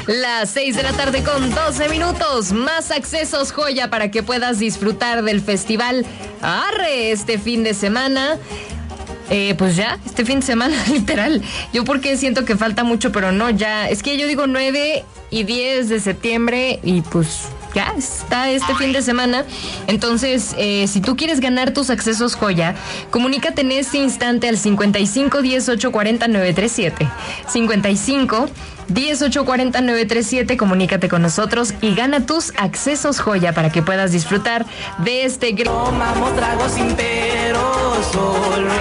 Las 6 de la tarde con 12 minutos. Más accesos Joya para que puedas disfrutar del festival Arre este fin de semana. Pues ya, este fin de semana, literal. Yo porque siento que falta mucho, pero no, ya. Es que yo digo 9 y 10 de septiembre y pues ya está este fin de semana. Entonces, si tú quieres ganar tus accesos Joya, comunícate en este instante al 55 18 40 937. 55 18 40 937, comunícate con nosotros y gana tus accesos Joya para que puedas disfrutar de este... Tomamos tragos sin pero, solo